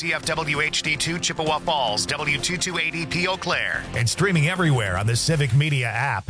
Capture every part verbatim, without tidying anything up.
C F W H D two Chippewa Falls, W two two eight E P Eau Claire. And streaming everywhere on the Civic Media app.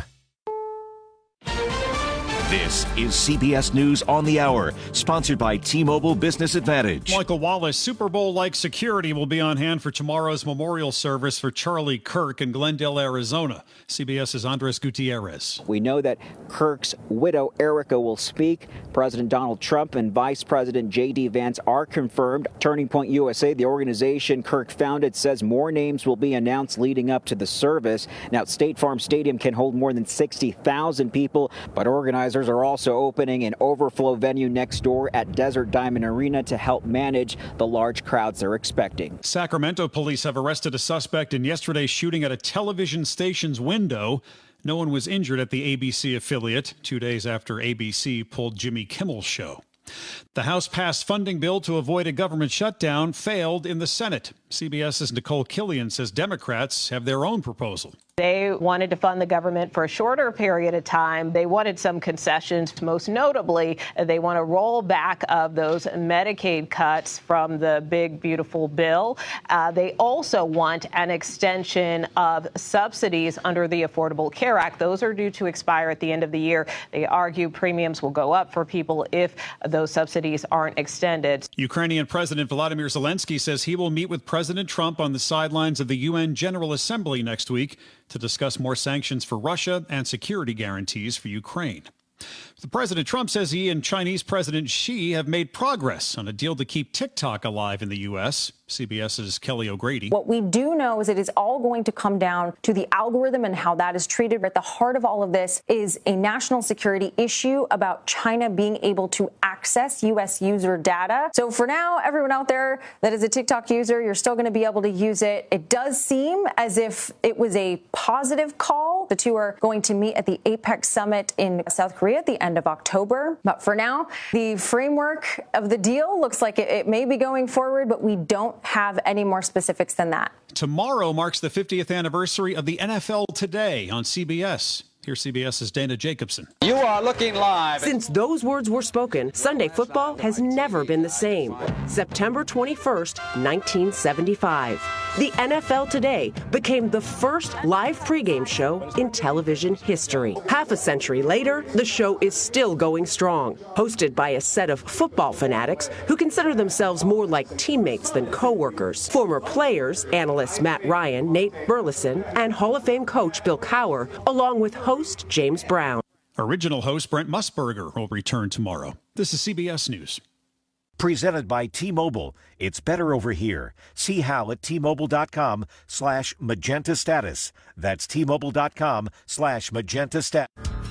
This is C B S News on the Hour, sponsored by T-Mobile Business Advantage. Michael Wallace, Super Bowl-like security will be on hand for tomorrow's memorial service for Charlie Kirk in Glendale, Arizona. CBS's Andres Gutierrez. We know that Kirk's widow, Erica, will speak. President Donald Trump and Vice President J D. Vance are confirmed. Turning Point U S A, the organization Kirk founded, says more names will be announced leading up to the service. Now, State Farm Stadium can hold more than sixty thousand people, but organizers are also opening an overflow venue next door at Desert Diamond Arena to help manage the large crowds they're expecting. Sacramento police have arrested a suspect in yesterday's shooting at a television station's window. No one was injured at the A B C affiliate, two days after A B C pulled Jimmy Kimmel's show. The House passed funding bill to avoid a government shutdown failed in the Senate. CBS's Nicole Killian says Democrats have their own proposal. They wanted to fund the government for a shorter period of time. They wanted some concessions. Most notably, they want a rollback of those Medicaid cuts from the big, beautiful bill. Uh, they also want an extension of subsidies under the Affordable Care Act. Those are due to expire at the end of the year. They argue premiums will go up for people if those subsidies aren't extended. Ukrainian President Volodymyr Zelensky says he will meet with President Trump on the sidelines of the U N General Assembly next week to discuss more sanctions for Russia and security guarantees for Ukraine. The President Trump says he and Chinese President Xi have made progress on a deal to keep TikTok alive in the U S. CBS's Kelly O'Grady. What we do know is it is all going to come down to the algorithm and how that is treated. At the heart of all of this is a national security issue about China being able to access U S user data. So for now, everyone out there that is a TikTok user, you're still going to be able to use it. It does seem as if it was a positive call. The two are going to meet at the APEC summit in South Korea at the end of October. But for now, the framework of the deal looks like it, it may be going forward, but we don't have any more specifics than that. Tomorrow marks the fiftieth anniversary of the N F L Today on C B S. Here's CBS's Dana Jacobson. You are looking live. Since those words were spoken, Sunday football has never been the same. September twenty-first, nineteen seventy-five. The N F L Today became the first live pregame show in television history. Half a century later, the show is still going strong. Hosted by a set of football fanatics who consider themselves more like teammates than co-workers. Former players, analysts Matt Ryan, Nate Burleson, and Hall of Fame coach Bill Cowher, along with host James Brown. Original host Brent Musburger will return tomorrow. This is C B S News. Presented by T-Mobile. It's better over here. See how at T-Mobile.com slash Magenta Status. That's T-Mobile.com slash Magenta Status.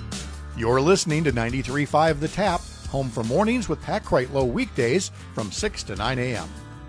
You're listening to ninety-three point five The Tap, home for mornings with Pat Kreitlow weekdays from six to nine a.m.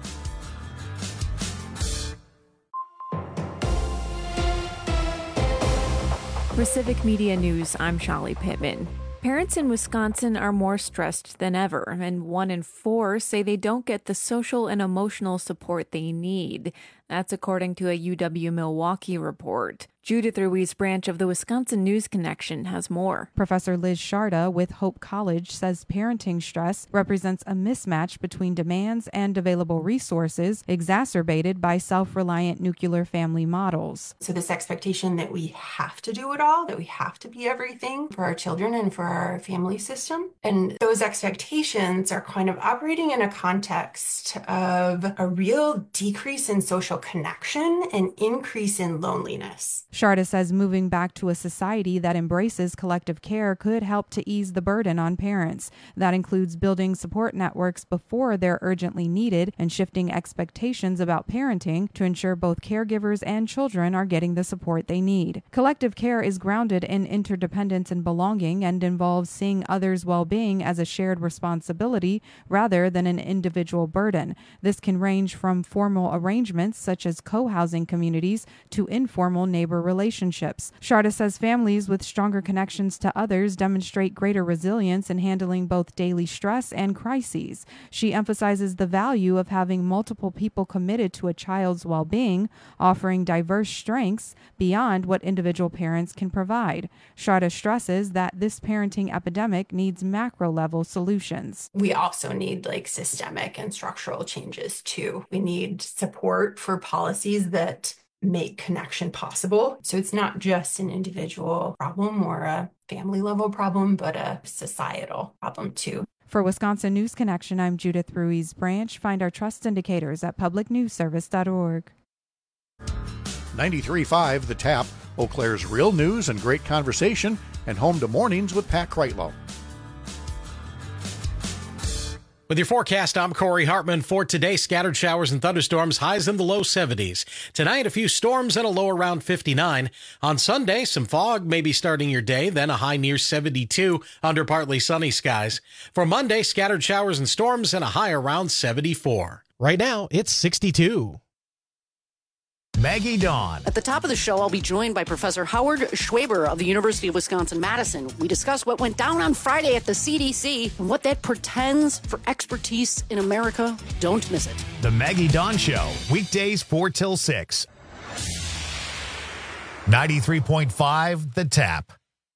For Civic Media News, I'm Shali Pittman. Parents in Wisconsin are more stressed than ever, and one in four say they don't get the social and emotional support they need. That's according to a U W-Milwaukee report. Judith Ruiz Branch of the Wisconsin News Connection has more. Professor Liz Sharda with Hope College says parenting stress represents a mismatch between demands and available resources, exacerbated by self-reliant nuclear family models. So this expectation that we have to do it all, that we have to be everything for our children and for our family system. And those expectations are kind of operating in a context of a real decrease in social connection and increase in loneliness. Sharda says moving back to a society that embraces collective care could help to ease the burden on parents. That includes building support networks before they're urgently needed and shifting expectations about parenting to ensure both caregivers and children are getting the support they need. Collective care is grounded in interdependence and belonging and involves seeing others' well-being as a shared responsibility rather than an individual burden. This can range from formal arrangements such such as co-housing communities to informal neighbor relationships. Sharda says families with stronger connections to others demonstrate greater resilience in handling both daily stress and crises. She emphasizes the value of having multiple people committed to a child's well-being, offering diverse strengths beyond what individual parents can provide. Sharda stresses that this parenting epidemic needs macro-level solutions. We also need like systemic and structural changes too. We need support for policies that make connection possible. So it's not just an individual problem or a family level problem, but a societal problem too. For Wisconsin News Connection, I'm Judith Ruiz Branch. Find our trust indicators at public news service dot org. ninety-three point five The Tap, Eau Claire's real news and great conversation, and home to Mornings with Pat Kreitlow. With your forecast, I'm Corey Hartman. For today, scattered showers and thunderstorms, highs in the low seventies. Tonight, a few storms and a low around fifty-nine. On Sunday, some fog may be starting your day, then a high near seventy-two under partly sunny skies. For Monday, scattered showers and storms and a high around seventy-four. Right now, it's sixty-two. Maggie Dawn. At the top of the show, I'll be joined by Professor Howard Schwaber of the University of Wisconsin-Madison. We discuss what went down on Friday at the C D C and what that portends for expertise in America. Don't miss it. The Maggie Dawn Show, weekdays four till six. ninety-three point five The Tap.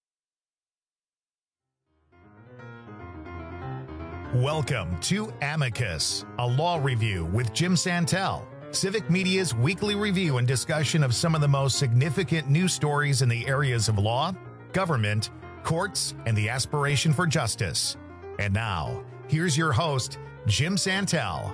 Welcome to Amicus, a law review with Jim Santel. Civic Media's weekly review and discussion of some of the most significant news stories in the areas of law, government, courts, and the aspiration for justice. And now, here's your host, Jim Santel.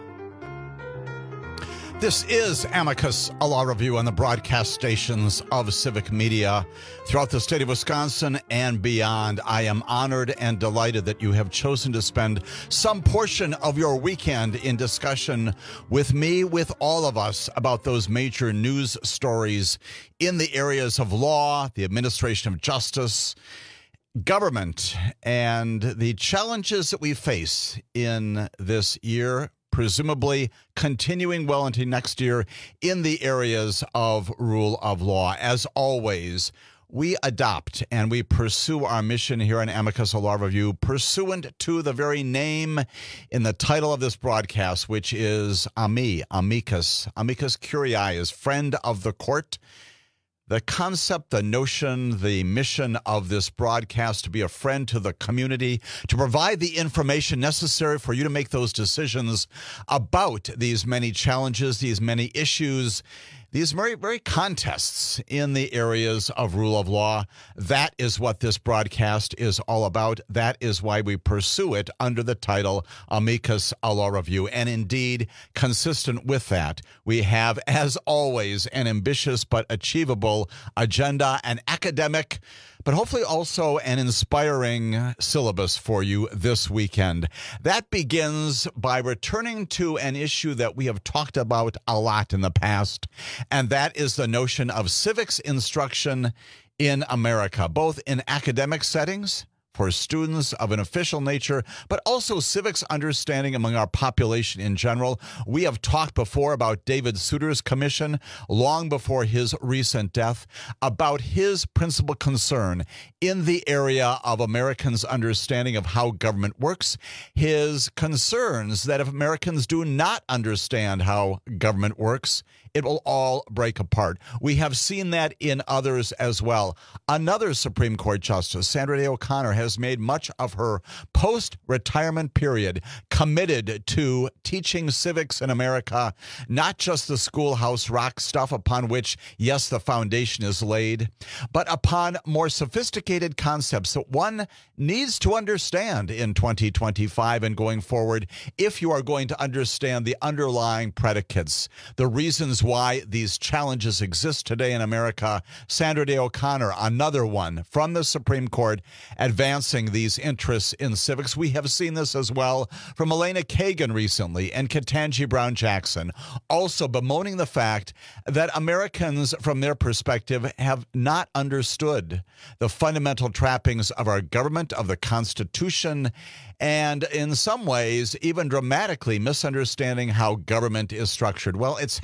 This is Amicus, a law review on the broadcast stations of Civic Media throughout the state of Wisconsin and beyond. I am honored and delighted that you have chosen to spend some portion of your weekend in discussion with me, with all of us, about those major news stories in the areas of law, the administration of justice, government, and the challenges that we face in this year, presumably continuing well into next year in the areas of rule of law. As always, we adopt and we pursue our mission here on Amicus, a law review, pursuant to the very name in the title of this broadcast, which is Ami, Amicus. Amicus Curiae is friend of the court. The concept, the notion, the mission of this broadcast to be a friend to the community, to provide the information necessary for you to make those decisions about these many challenges, these many issues, these very, very contests in the areas of rule of law. That is what this broadcast is all about. That is why we pursue it under the title Amicus, a law review. And indeed, consistent with that, we have, as always, an ambitious but achievable agenda, an academic, but hopefully also an inspiring syllabus for you this weekend. That begins by returning to an issue that we have talked about a lot in the past, and that is the notion of civics instruction in America, both in academic settings for students of an official nature, but also civics understanding among our population in general. We have talked before about David Souter's commission, long before his recent death, about his principal concern in the area of Americans' understanding of how government works, his concerns that if Americans do not understand how government works, it will all break apart. We have seen that in others as well. Another Supreme Court Justice, Sandra Day O'Connor, has made much of her post-retirement period committed to teaching civics in America, not just the schoolhouse rock stuff upon which, yes, the foundation is laid, but upon more sophisticated concepts that one needs to understand in twenty twenty-five and going forward if you are going to understand the underlying predicates, the reasons why these challenges exist today in America. Sandra Day O'Connor, another one from the Supreme Court, advancing these interests in civics. We have seen this as well from Elena Kagan recently and Ketanji Brown Jackson, also bemoaning the fact that Americans, from their perspective, have not understood the fundamental trappings of our government, of the Constitution, and in some ways, even dramatically misunderstanding how government is structured. Well, it's happened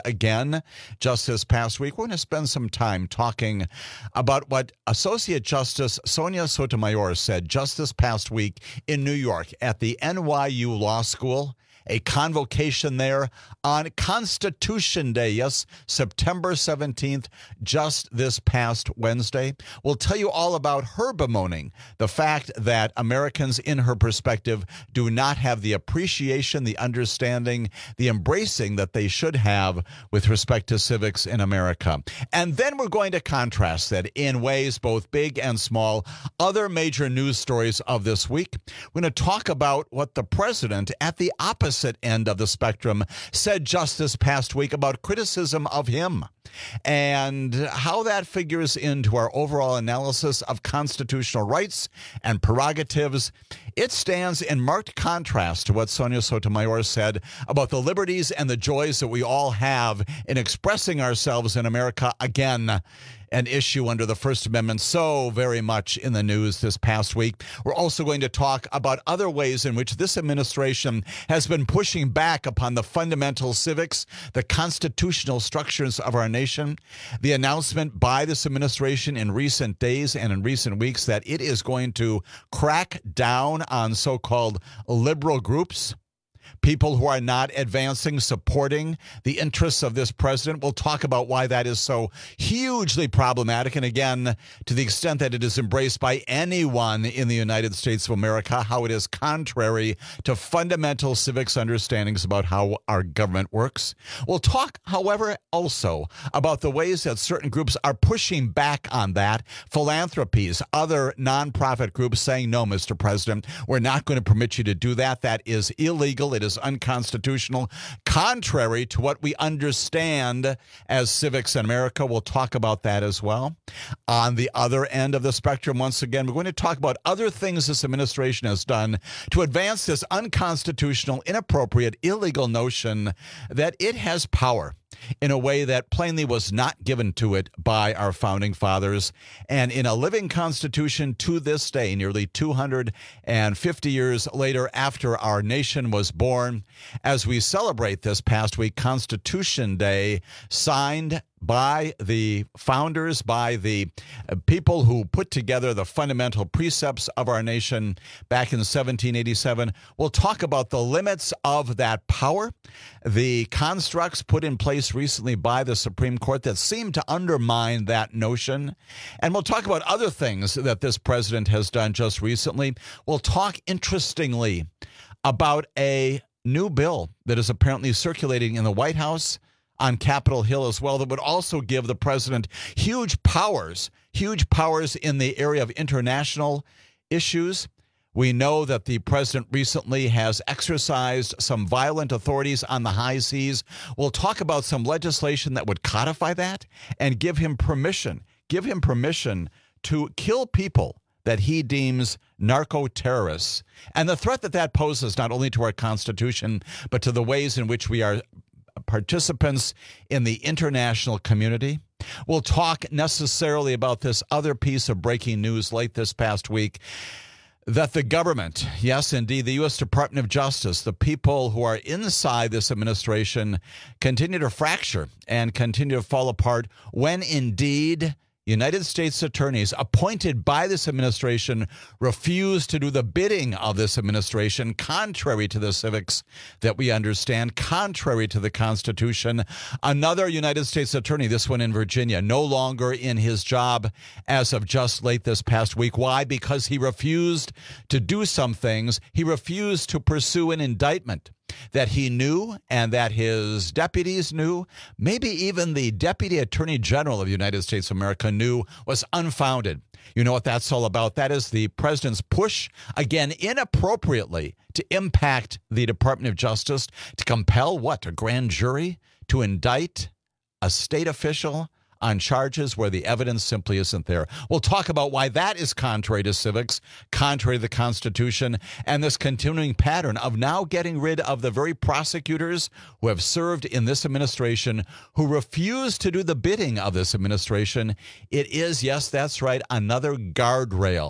again just this past week. We're going to spend some time talking about what Associate Justice Sonia Sotomayor said just this past week in New York at the N Y U Law School. A convocation there on Constitution Day. Yes, September seventeenth, just this past Wednesday. We'll tell you all about her bemoaning the fact that Americans, in her perspective, do not have the appreciation, the understanding, the embracing that they should have with respect to civics in America. And then we're going to contrast that in ways both big and small. Other major news stories of this week. We're going to talk about what the president at the opposite end of the spectrum said just this past week about criticism of him and how that figures into our overall analysis of constitutional rights and prerogatives. It stands in marked contrast to what Sonia Sotomayor said about the liberties and the joys that we all have in expressing ourselves in America. Again, an issue under the First Amendment so very much in the news this past week. We're also going to talk about other ways in which this administration has been pushing back upon the fundamental civics, the constitutional structures of our nation. The announcement by this administration in recent days and in recent weeks that it is going to crack down on so-called liberal groups, people who are not advancing, supporting the interests of this president. We'll talk about why that is so hugely problematic. And again, to the extent that it is embraced by anyone in the United States of America, how it is contrary to fundamental civics understandings about how our government works. We'll talk, however, also about the ways that certain groups are pushing back on that. Philanthropies, other nonprofit groups saying, no, Mister President, we're not going to permit you to do that. That is illegal. It is unconstitutional, contrary to what we understand as civics in America. We'll talk about that as well. On the other end of the spectrum, once again, we're going to talk about other things this administration has done to advance this unconstitutional, inappropriate, illegal notion that it has power in a way that plainly was not given to it by our founding fathers. And in a living constitution to this day, nearly two hundred fifty years later after our nation was born, as we celebrate this past week, Constitution Day, signed by the founders, by the people who put together the fundamental precepts of our nation back in seventeen eighty-seven. We'll talk about the limits of that power, the constructs put in place recently by the Supreme Court that seem to undermine that notion. And we'll talk about other things that this president has done just recently. We'll talk, interestingly, about a new bill that is apparently circulating in the White House on Capitol Hill as well, that would also give the president huge powers, huge powers in the area of international issues. We know that the president recently has exercised some violent authorities on the high seas. We'll talk about some legislation that would codify that and give him permission, give him permission to kill people that he deems narco-terrorists. And the threat that that poses not only to our Constitution, but to the ways in which we are participants in the international community. We'll talk necessarily about this other piece of breaking news late this past week, that the government, yes, indeed, the U S Department of Justice, the people who are inside this administration continue to fracture and continue to fall apart when indeed United States attorneys appointed by this administration refuse to do the bidding of this administration, contrary to the civics that we understand, contrary to the Constitution. Another United States attorney, this one in Virginia, no longer in his job as of just late this past week. Why? Because he refused to do some things. He refused to pursue an indictment that he knew and that his deputies knew, maybe even the Deputy Attorney General of the United States of America knew was unfounded. You know what that's all about? That is the president's push, again, inappropriately, to impact the Department of Justice, to compel what? A grand jury to indict a state official on charges where the evidence simply isn't there. We'll talk about why that is contrary to civics, contrary to the Constitution, and this continuing pattern of now getting rid of the very prosecutors who have served in this administration, who refuse to do the bidding of this administration. It is, yes, that's right, another guardrail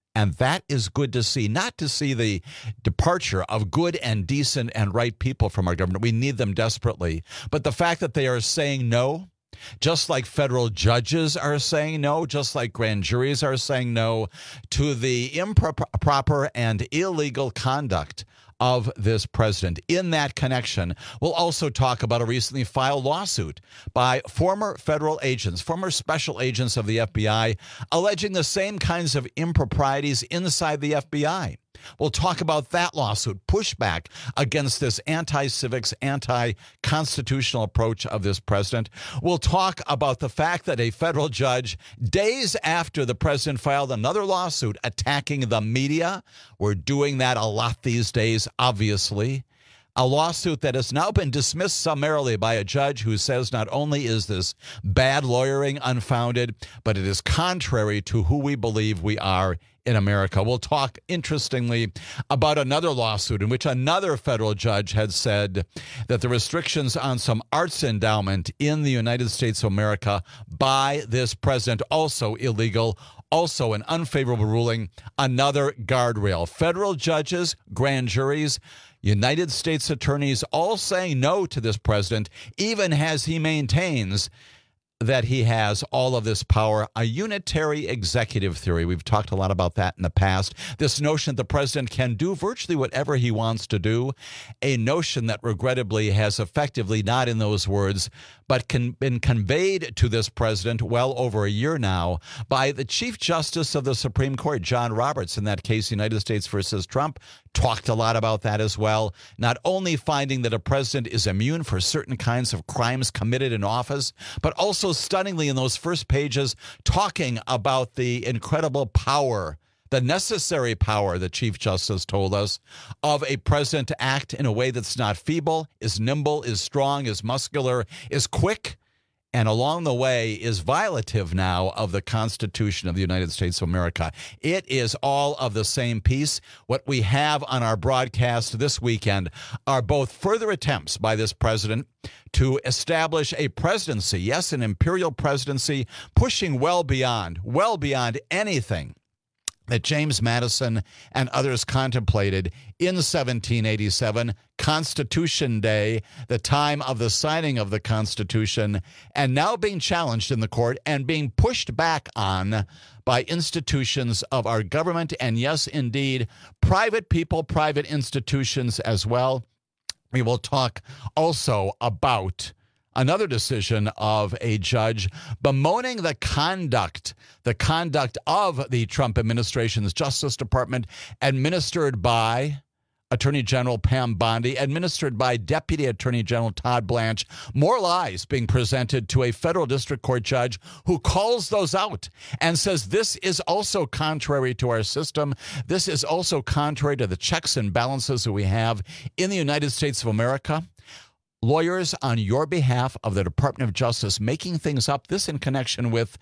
And that is good to see, not to see the departure of good and decent and right people from our government. We need them desperately. But the fact that they are saying no, just like federal judges are saying no, just like grand juries are saying no to the improper and illegal conduct of this president. In that connection, we'll also talk about a recently filed lawsuit by former federal agents, former special agents of the F B I, alleging the same kinds of improprieties inside the F B I. We'll talk about that lawsuit, pushback against this anti-civics, anti-constitutional approach of this president. We'll talk about the fact that a federal judge, days after the president filed another lawsuit attacking the media, we're doing that a lot these days, obviously, a lawsuit that has now been dismissed summarily by a judge who says not only is this bad lawyering unfounded, but it is contrary to who we believe we are in America. We'll talk, interestingly, about another lawsuit in which another federal judge had said that the restrictions on some arts endowment in the United States of America by this president, also illegal, also an unfavorable ruling, another guardrail. Federal judges, grand juries, United States attorneys all saying no to this president, even as he maintains that he has all of this power, a unitary executive theory. We've talked a lot about that in the past. This notion that the president can do virtually whatever he wants to do, a notion that regrettably has effectively, not in those words, but can, been conveyed to this president well over a year now by the Chief Justice of the Supreme Court, John Roberts, in that case, United States versus Trump, talked a lot about that as well. Not only finding that a president is immune for certain kinds of crimes committed in office, but also stunningly in those first pages talking about the incredible power, the necessary power, the Chief Justice told us, of a president to act in a way that's not feeble, is nimble, is strong, is muscular, is quick, and along the way is violative now of the Constitution of the United States of America. It is all of the same piece. What we have on our broadcast this weekend are both further attempts by this president to establish a presidency, yes, an imperial presidency, pushing well beyond, well beyond anything that James Madison and others contemplated in seventeen eighty-seven, Constitution Day, the time of the signing of the Constitution, and now being challenged in the court and being pushed back on by institutions of our government, and yes, indeed, private people, private institutions as well. We will talk also about another decision of a judge bemoaning the conduct, the conduct of the Trump administration's Justice Department, administered by Attorney General Pam Bondi, administered by Deputy Attorney General Todd Blanche. More lies being presented to a federal district court judge who calls those out and says this is also contrary to our system. This is also contrary to the checks and balances that we have in the United States of America. Lawyers on your behalf of the Department of Justice making things up, this in connection with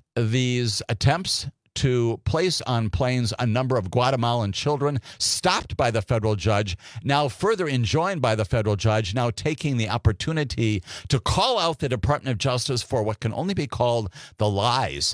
these attempts to place on planes a number of Guatemalan children, stopped by the federal judge, now further enjoined by the federal judge, now taking the opportunity to call out the Department of Justice for what can only be called the lies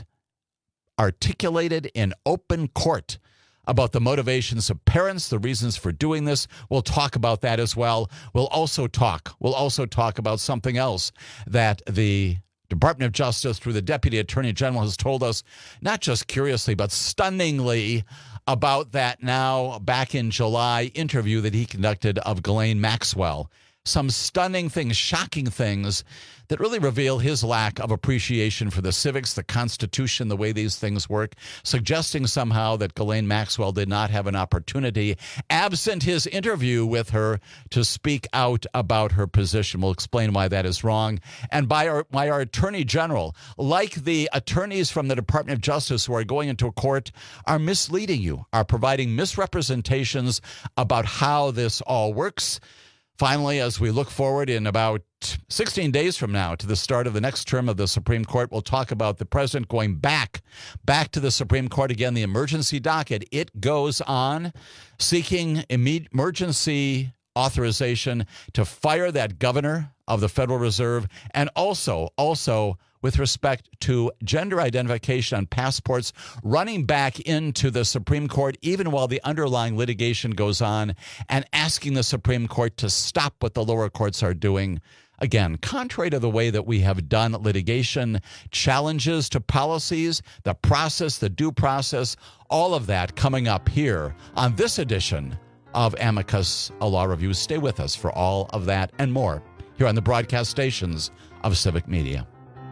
articulated in open court about the motivations of parents, the reasons for doing this. We'll talk about that as well. We'll also talk, we'll also talk about something else that the Department of Justice, through the Deputy Attorney General, has told us, not just curiously, but stunningly, about that now back in July interview that he conducted of Ghislaine Maxwell. Some stunning things, shocking things that really reveal his lack of appreciation for the civics, the Constitution, the way these things work, suggesting somehow that Ghislaine Maxwell did not have an opportunity, absent his interview with her, to speak out about her position. We'll explain why that is wrong. And by our, by our Attorney General, like the attorneys from the Department of Justice who are going into a court, are misleading you, are providing misrepresentations about how this all works. Finally, as we look forward in about sixteen days from now to the start of the next term of the Supreme Court, we'll talk about the president going back, back to the Supreme Court again, the emergency docket. It goes on, seeking emergency authorization to fire that governor of the Federal Reserve, and also, also with respect to gender identification on passports running back into the Supreme Court, even while the underlying litigation goes on, and asking the Supreme Court to stop what the lower courts are doing. Again, contrary to the way that we have done litigation, challenges to policies, the process, the due process, all of that coming up here on this edition of Amicus, a Law Review. Stay with us for all of that and more here on the broadcast stations of Civic Media.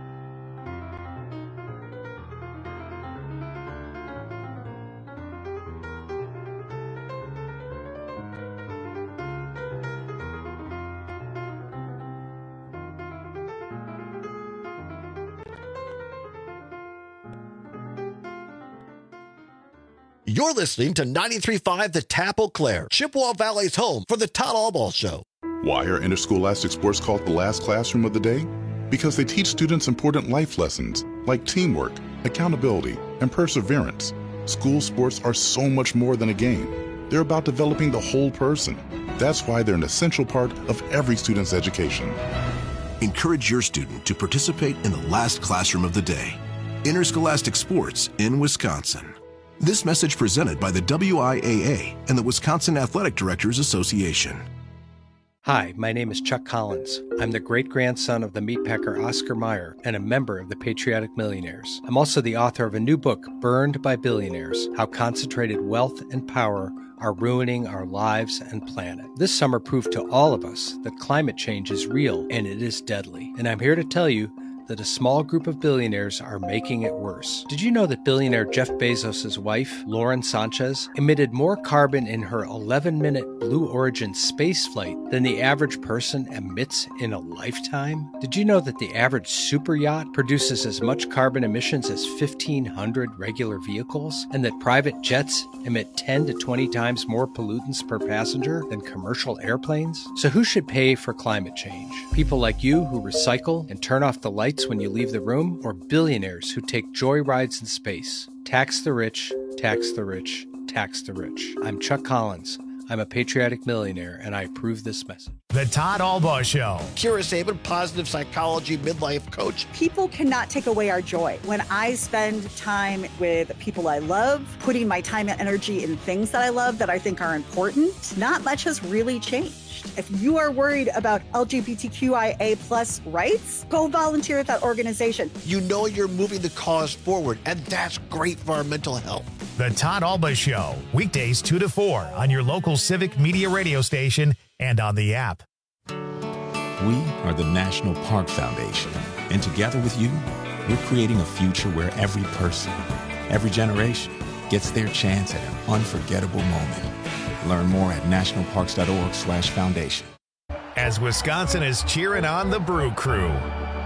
You're listening to ninety-three point five The Tap Eau Claire, Chippewa Valley's home for the Todd Albaugh Show. Why are interscholastic sports called the last classroom of the day? Because they teach students important life lessons like teamwork, accountability, and perseverance. School sports are so much more than a game. They're about developing the whole person. That's why they're an essential part of every student's education. Encourage your student to participate in the last classroom of the day. Interscholastic sports in Wisconsin. This message presented by the W I A A and the Wisconsin Athletic Directors Association. Hi, my name is Chuck Collins. I'm the great-grandson of the meatpacker Oscar Mayer and a member of the Patriotic Millionaires. I'm also the author of a new book, Burned by Billionaires: How Concentrated Wealth and Power Are Ruining Our Lives and Planet. This summer proved to all of us that climate change is real and it is deadly. And I'm here to tell you that a small group of billionaires are making it worse. Did you know that billionaire Jeff Bezos' wife, Lauren Sanchez, emitted more carbon in her eleven-minute Blue Origin space flight than the average person emits in a lifetime? Did you know that the average super yacht produces as much carbon emissions as fifteen hundred regular vehicles, and that private jets emit ten to twenty times more pollutants per passenger than commercial airplanes? So who should pay for climate change? People like you who recycle and turn off the lights when you leave the room, or billionaires who take joy rides in space? Tax the rich, tax the rich, tax the rich. I'm Chuck Collins. I'm a patriotic millionaire, and I approve this message. The Todd Albaugh Show. Kira Sabin, positive psychology midlife coach. People cannot take away our joy. When I spend time with people I love, putting my time and energy in things that I love that I think are important, not much has really changed. If you are worried about L G B T Q I A plus rights, go volunteer at that organization. You know you're moving the cause forward, and that's great for our mental health. The Todd Albaugh Show, weekdays two to four on your local Civic Media radio station and on the app. We are the National Park Foundation, and together with you, we're creating a future where every person, every generation gets their chance at an unforgettable moment. Learn more at nationalparks.org slash foundation. As Wisconsin is cheering on the Brew Crew.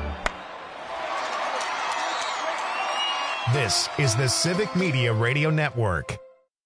This is the Civic Media Radio Network.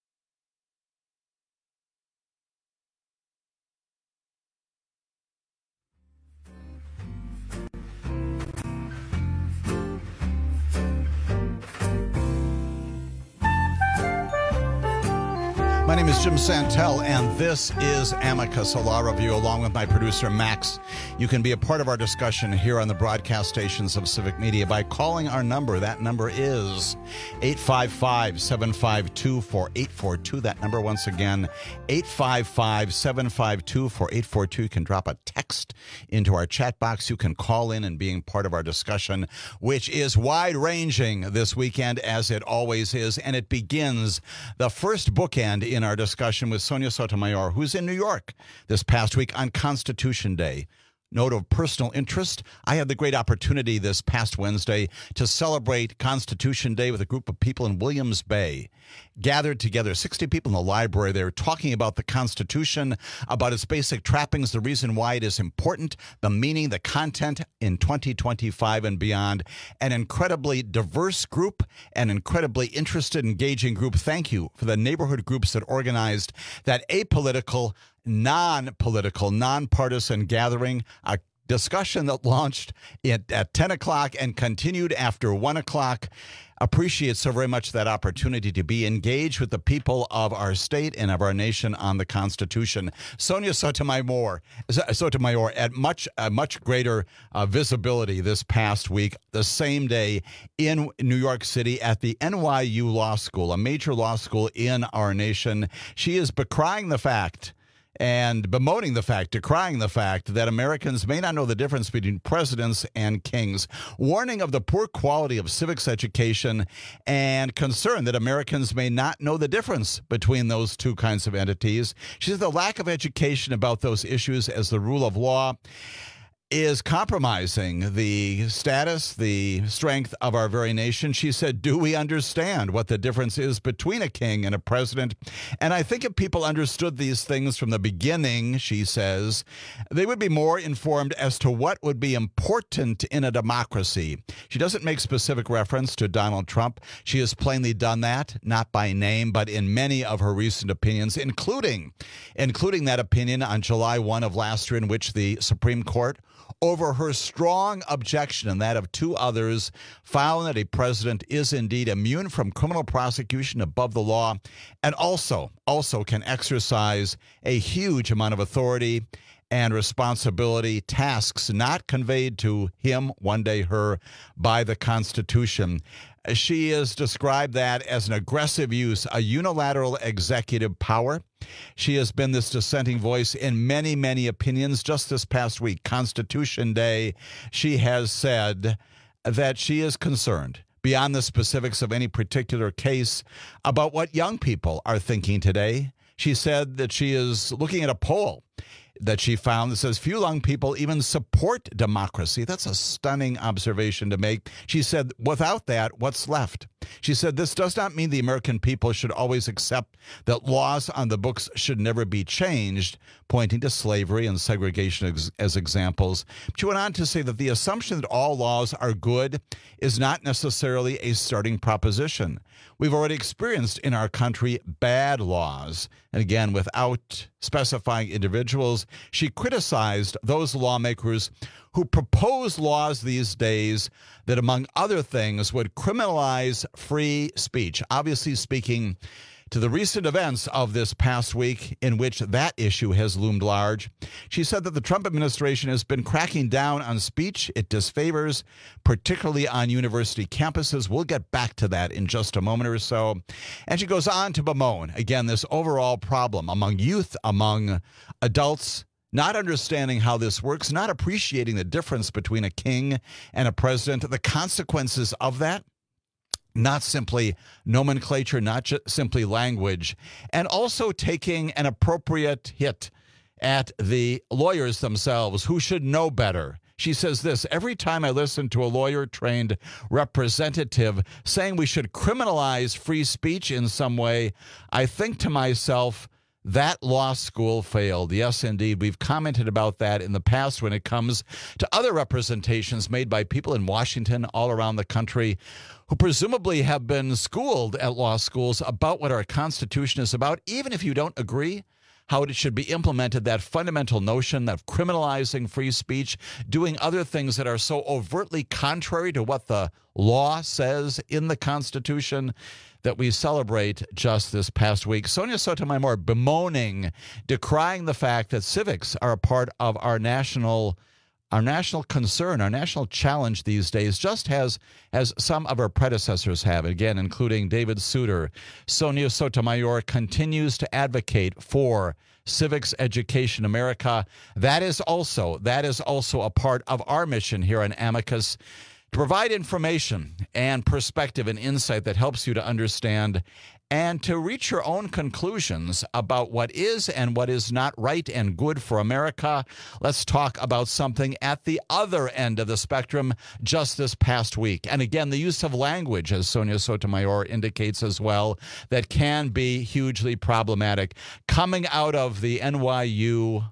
My name is Jim Santel, and this is Amicus, a Law Review, along with my producer, Max. You can be a part of our discussion here on the broadcast stations of Civic Media by calling our number. That number is eight five five, seven five two, four eight four two. That number, once again, eight five five, seven five two, four eight four two. You can drop a text into our chat box. You can call in and being part of our discussion, which is wide-ranging this weekend, as it always is, and it begins the first bookend in our discussion with Sonia Sotomayor, who's in New York this past week on Constitution Day. Note of personal interest, I had the great opportunity this past Wednesday to celebrate Constitution Day with a group of people in Williams Bay. Gathered together, sixty people in the library. They were talking about the Constitution, about its basic trappings, the reason why it is important, the meaning, the content in twenty twenty-five and beyond. An incredibly diverse group, an incredibly interested, engaging group. Thank you for the neighborhood groups that organized that apolitical, non-political, non-partisan gathering. A discussion that launched at, at ten o'clock and continued after one o'clock. Appreciate so very much that opportunity to be engaged with the people of our state and of our nation on the Constitution. Sonia Sotomayor, Sotomayor at much uh, much greater uh, visibility this past week, the same day in New York City at the N Y U Law School, a major law school in our nation. She is decrying the fact and bemoaning the fact, decrying the fact that Americans may not know the difference between presidents and kings, warning of the poor quality of civics education, and concern that Americans may not know the difference between those two kinds of entities. She says the lack of education about those issues as the rule of law is compromising the status, the strength of our very nation. She said, do we understand what the difference is between a king and a president? And I think if people understood these things from the beginning, she says, they would be more informed as to what would be important in a democracy. She doesn't make specific reference to Donald Trump. She has plainly done that, not by name, but in many of her recent opinions, including, including that opinion on July first of last year in which the Supreme Court, over her strong objection and that of two others, found that a president is indeed immune from criminal prosecution above the law and also, also can exercise a huge amount of authority and responsibility, tasks not conveyed to him, one day her, by the Constitution. She has described that as an aggressive use, a unilateral executive power. She has been this dissenting voice in many, many opinions. Just this past week, Constitution Day, she has said that she is concerned, beyond the specifics of any particular case, about what young people are thinking today. She said that she is looking at a poll that she found that says few young people even support democracy. That's a stunning observation to make. She said, without that, what's left? She said, this does not mean the American people should always accept that laws on the books should never be changed, pointing to slavery and segregation as, as examples. She went on to say that the assumption that all laws are good is not necessarily a starting proposition. We've already experienced in our country bad laws. And again, without specifying individuals, she criticized those lawmakers who propose laws these days that, among other things, would criminalize free speech. Obviously speaking to the recent events of this past week in which that issue has loomed large. She said that the Trump administration has been cracking down on speech it disfavors, particularly on university campuses. We'll get back to that in just a moment or so. And she goes on to bemoan, again, this overall problem among youth, among adults, not understanding how this works, not appreciating the difference between a king and a president, the consequences of that. Not simply nomenclature, not just simply language, and also taking an appropriate hit at the lawyers themselves who should know better. She says this, every time I listen to a lawyer-trained representative saying we should criminalize free speech in some way, I think to myself, that law school failed. Yes, indeed. We've commented about that in the past when it comes to other representations made by people in Washington all around the country who presumably have been schooled at law schools about what our Constitution is about, even if you don't agree how it should be implemented, that fundamental notion of criminalizing free speech, doing other things that are so overtly contrary to what the law says in the Constitution that we celebrate just this past week. Sonia Sotomayor bemoaning, decrying the fact that civics are a part of our national our national concern, our national challenge these days, just as, as some of our predecessors have, again, including David Souter. Sonia Sotomayor continues to advocate for civics education America. That is also, that is also a part of our mission here on Amicus, to provide information and perspective and insight that helps you to understand and to reach your own conclusions about what is and what is not right and good for America. Let's talk about something at the other end of the spectrum just this past week. And again, the use of language, as Sonia Sotomayor indicates as well, that can be hugely problematic. Coming out of the N Y U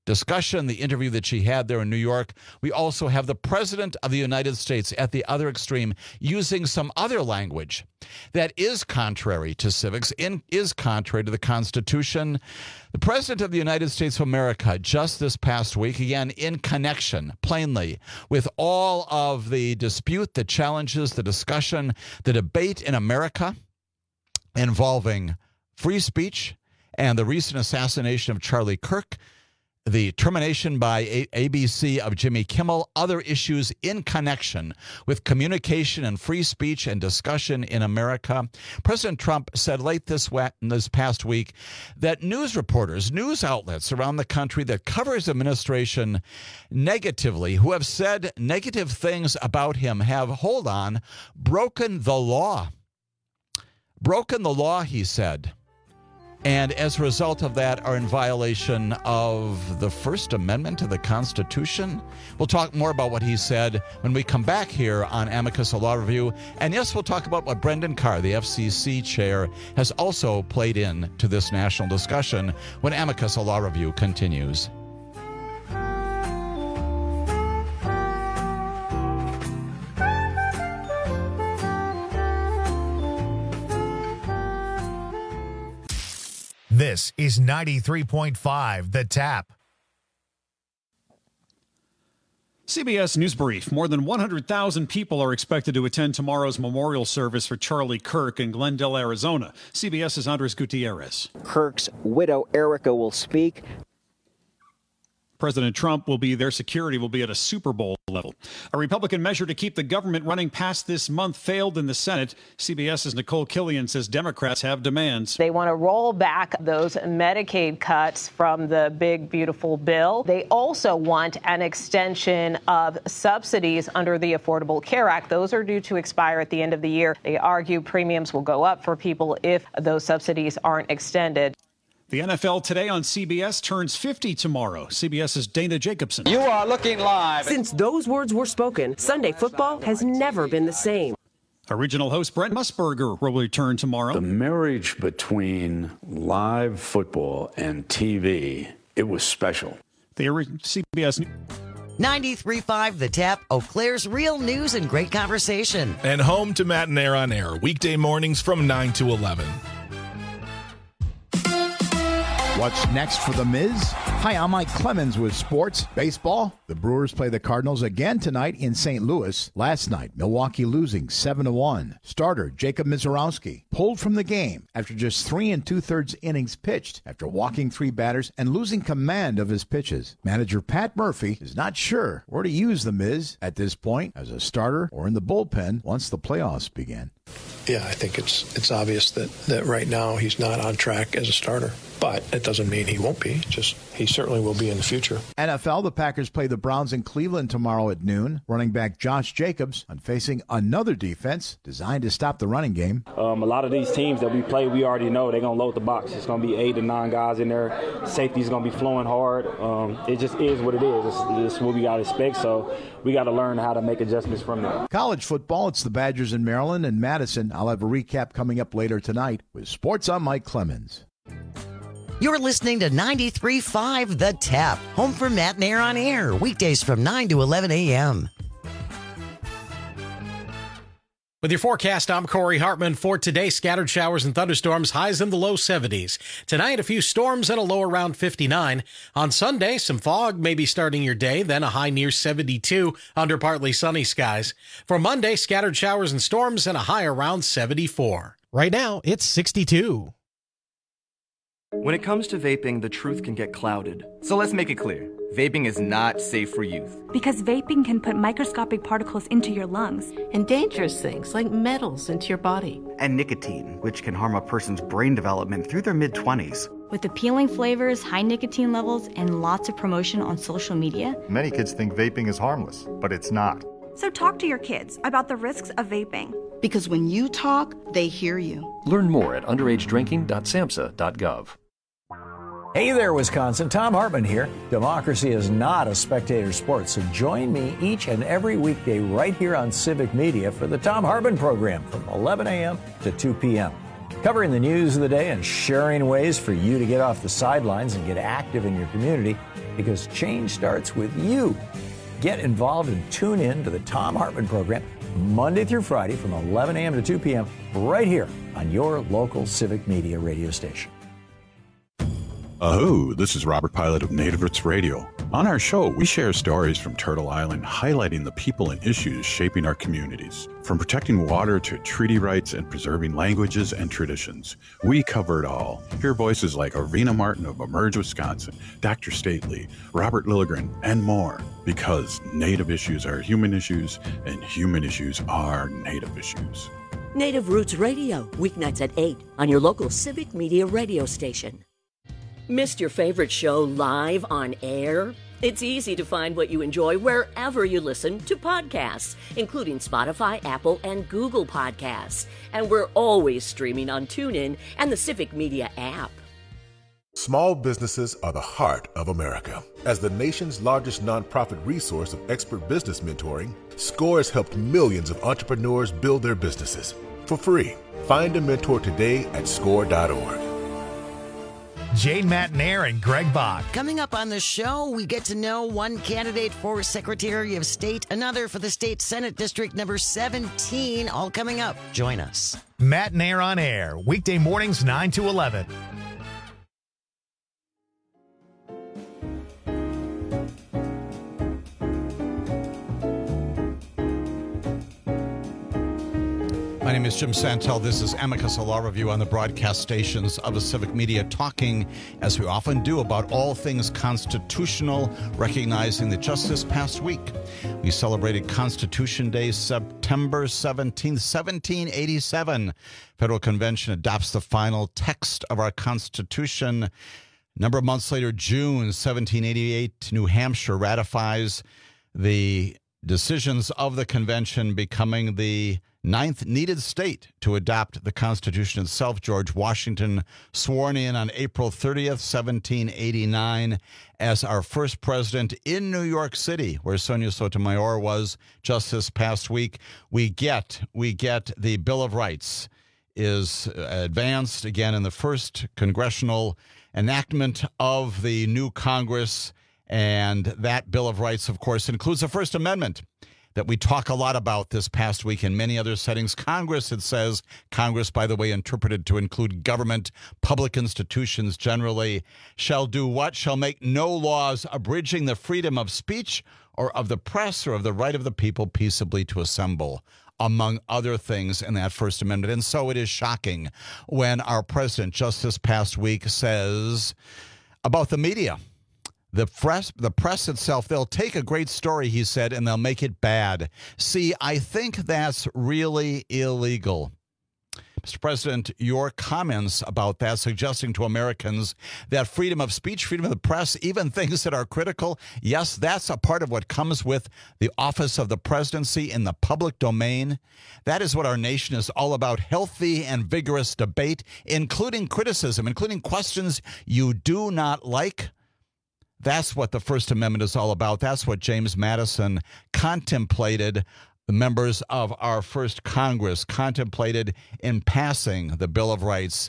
discussion, the interview that she had there in New York. We also have the President of the United States at the other extreme using some other language that is contrary to civics, in, is contrary to the Constitution. The President of the United States of America just this past week, again, in connection, plainly, with all of the dispute, the challenges, the discussion, the debate in America involving free speech and the recent assassination of Charlie Kirk, the termination by A B C of Jimmy Kimmel, other issues in connection with communication and free speech and discussion in America. President Trump said late this, this past week that news reporters, news outlets around the country that cover his administration negatively, who have said negative things about him, have, hold on, broken the law. Broken the law, he said. And as a result of that, are in violation of the First Amendment to the Constitution. We'll talk more about what he said when we come back here on Amicus, a Law Review. And yes, we'll talk about what Brendan Carr, the F C C chair, has also played in to this national discussion when Amicus, a Law Review continues. This is ninety-three point five The Tap. C B S News Brief. More than one hundred thousand people are expected to attend tomorrow's memorial service for Charlie Kirk in Glendale, Arizona. CBS's Andres Gutierrez. Kirk's widow, Erica, will speak. President Trump will be, their security will be at a Super Bowl level. A Republican measure to keep the government running past this month failed in the Senate. CBS's Nicole Killian says Democrats have demands. They want to roll back those Medicaid cuts from the big, beautiful bill. They also want an extension of subsidies under the Affordable Care Act. Those are due to expire at the end of the year. They argue premiums will go up for people if those subsidies aren't extended. The N F L Today on C B S turns fifty tomorrow. CBS's Dana Jacobson. You are looking live. Since those words were spoken, Sunday football has never been the same. Original host Brent Musburger will return tomorrow. The marriage between live football and T V, it was special. The C B S ninety-three point five The Tap, Eau Claire's real news and great conversation. And home to Matt and Air on Air, weekday mornings from nine to eleven. What's next for The Miz? Hi, I'm Mike Clemens with sports. Baseball. The Brewers play the Cardinals again tonight in Saint Louis. Last night, Milwaukee losing seven to one. Starter Jacob Misiorowski pulled from the game after just three and two-thirds innings pitched after walking three batters and losing command of his pitches. Manager Pat Murphy is not sure where to use The Miz at this point, as a starter or in the bullpen once the playoffs begin. Yeah, I think it's it's obvious that, that right now he's not on track as a starter. But it doesn't mean he won't be. Just he certainly will be in the future. N F L, the Packers play the Browns in Cleveland tomorrow at noon. Running back Josh Jacobs on facing another defense designed to stop the running game. Um, a lot of these teams that we play, we already know they're going to load the box. It's going to be eight to nine guys in there. Safety's going to be flowing hard. Um, it just is what it is. It's, it's what we got to expect. So we got to learn how to make adjustments from there. College football, it's the Badgers in Maryland and Madison. I'll have a recap coming up later tonight with Sports. I'm Mike Clemens. You're listening to ninety-three point five The Tap, home for Matt and Air on Air, weekdays from nine to eleven a.m. With your forecast, I'm Corey Hartman. For today, scattered showers and thunderstorms, highs in the low seventies. Tonight, a few storms and a low around fifty-nine. On Sunday, some fog may be starting your day, then a high near seventy-two under partly sunny skies. For Monday, scattered showers and storms and a high around seventy-four. Right now, it's sixty-two. When it comes to vaping, the truth can get clouded. So let's make it clear. Vaping is not safe for youth. Because vaping can put microscopic particles into your lungs. And dangerous things like metals into your body. And nicotine, which can harm a person's brain development through their mid-twenties. With appealing flavors, high nicotine levels, and lots of promotion on social media. Many kids think vaping is harmless, but it's not. So talk to your kids about the risks of vaping. Because when you talk, they hear you. Learn more at underage drinking dot samhsa dot gov. Hey there, Wisconsin. Tom Hartman here. Democracy is not a spectator sport, so join me each and every weekday right here on Civic Media for the Tom Hartman program from eleven a.m. to two p.m. covering the news of the day and sharing ways for you to get off the sidelines and get active in your community, because change starts with you. Get involved and tune in to the Thom Hartmann program Monday through Friday from eleven a.m. to two p.m. right here on your local Civic Media radio station. Aho, this is Robert Pilot of Native Roots Radio. On our show, we share stories from Turtle Island highlighting the people and issues shaping our communities. From protecting water to treaty rights and preserving languages and traditions, we cover it all. Hear voices like Arvina Martin of Emerge, Wisconsin, Doctor Stately, Robert Lilligren, and more. Because Native issues are human issues, and human issues are Native issues. Native Roots Radio, weeknights at eight on your local Civic Media radio station. Missed your favorite show live on air? It's easy to find what you enjoy wherever you listen to podcasts, including Spotify, Apple, and Google Podcasts. And we're always streaming on TuneIn and the Civic Media app. Small businesses are the heart of America. As the nation's largest nonprofit resource of expert business mentoring, SCORE has helped millions of entrepreneurs build their businesses for free. Find a mentor today at score dot org. Jane Matnair and Greg Bach. Coming up on the show, we get to know one candidate for Secretary of State, another for the State Senate District number seventeen, all coming up. Join us. Matnair on Air, weekday mornings nine to eleven. My name is Jim Santel. This is Amicus, a law review on the broadcast stations of the Civic Media, talking, as we often do, about all things constitutional, recognizing that just this past week we celebrated Constitution Day, September seventeenth, seventeen eighty-seven. Federal Convention adopts the final text of our Constitution. A number of months later, June seventeen eighty-eight, New Hampshire ratifies the decisions of the convention, becoming the ninth needed state to adopt the Constitution itself. George Washington sworn in on April thirtieth, seventeen eighty-nine, as our first president in New York City, where Sonia Sotomayor was just this past week. We get, we get the Bill of Rights is advanced again in the first congressional enactment of the new Congress. And that Bill of Rights, of course, includes the First Amendment that we talk a lot about this past week in many other settings. Congress, it says, Congress, by the way, interpreted to include government, public institutions generally, shall do what? Shall make no laws abridging the freedom of speech or of the press or of the right of the people peaceably to assemble, among other things in that First Amendment. And so it is shocking when our president just this past week says about the media, The press, the press itself, they'll take a great story, he said, and they'll make it bad. See, I think that's really illegal. Mister President, your comments about that, suggesting to Americans that freedom of speech, freedom of the press, even things that are critical, yes, that's a part of what comes with the office of the presidency in the public domain. That is what our nation is all about, healthy and vigorous debate, including criticism, including questions you do not like. That's what the First Amendment is all about. That's what James Madison contemplated, the members of our first Congress contemplated in passing the Bill of Rights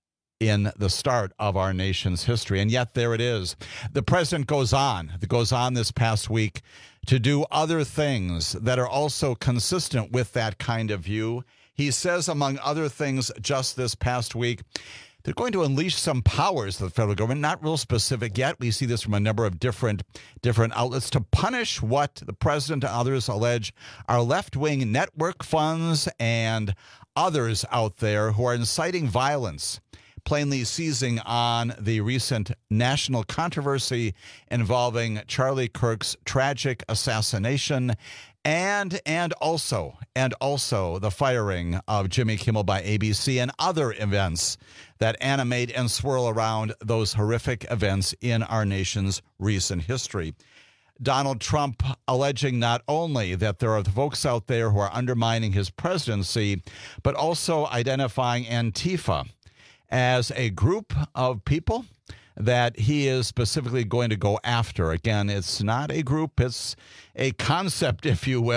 in the start of our nation's history. And yet there it is. The president goes on, goes on this past week to do other things that are also consistent with that kind of view. He says, among other things, just this past week, they're going to unleash some powers of the federal government, not real specific yet. We see this from a number of different different outlets to punish what the president and others allege are left-wing network funds and others out there who are inciting violence, plainly seizing on the recent national controversy involving Charlie Kirk's tragic assassination And and also and also the firing of Jimmy Kimmel by A B C and other events that animate and swirl around those horrific events in our nation's recent history. Donald Trump alleging not only that there are the folks out there who are undermining his presidency, but also identifying Antifa as a group of people that he is specifically going to go after. Again, it's not a group, it's a concept, if you will,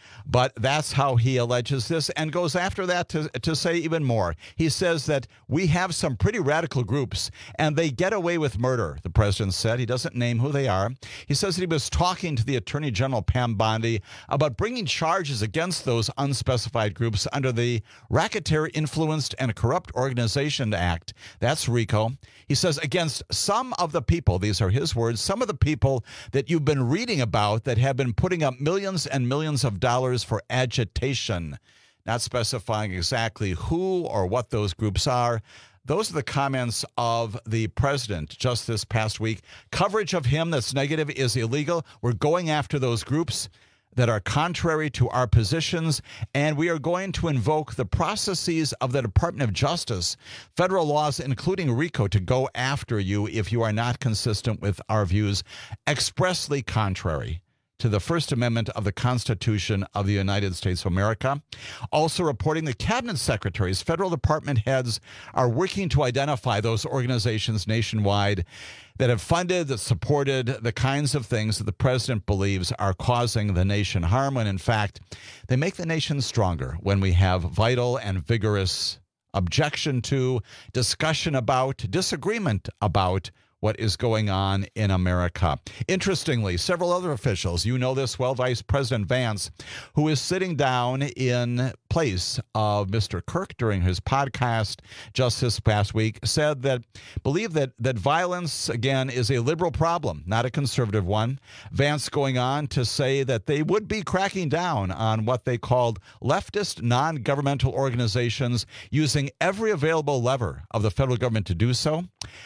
But that's how he alleges this, and goes after that to, to say even more. He says that we have some pretty radical groups, and they get away with murder, the president said. He doesn't name who they are. He says that he was talking to the Attorney General, Pam Bondi, about bringing charges against those unspecified groups under the Racketeer Influenced and Corrupt Organization Act. That's RICO. He says against some of the people, these are his words, some of the people that you've been reading about that have been putting up millions and millions of dollars for agitation, not specifying exactly who or what those groups are. Those are the comments of the president just this past week. Coverage of him that's negative is illegal. We're going after those groups that are contrary to our positions, and we are going to invoke the processes of the Department of Justice, federal laws, including RICO, to go after you if you are not consistent with our views, expressly contrary to the First Amendment of the Constitution of the United States of America. Also reporting the cabinet secretaries, federal department heads are working to identify those organizations nationwide that have funded, that supported the kinds of things that the president believes are causing the nation harm, when in fact they make the nation stronger when we have vital and vigorous objection to, discussion about, disagreement about what is going on in America. Interestingly, several other officials, you know this well, Vice President Vance, who is sitting down in place of Mister Kirk during his podcast just this past week, said that, believe that, that violence, again, is a liberal problem, not a conservative one. Vance going on to say that they would be cracking down on what they called leftist non-governmental organizations, using every available lever of the federal government to do so.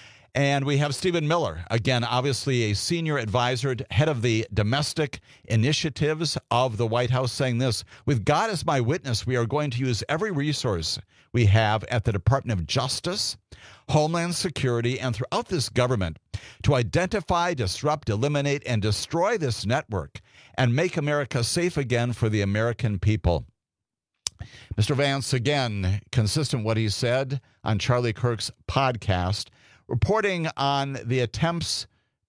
And we have Stephen Miller, again, obviously a senior advisor, head of the domestic initiatives of the White House, saying this: with God as my witness, we are going to use every resource we have at the Department of Justice, Homeland Security, and throughout this government to identify, disrupt, eliminate, and destroy this network and make America safe again for the American people. Mister Vance, again, consistent with what he said on Charlie Kirk's podcast, reporting on the attempts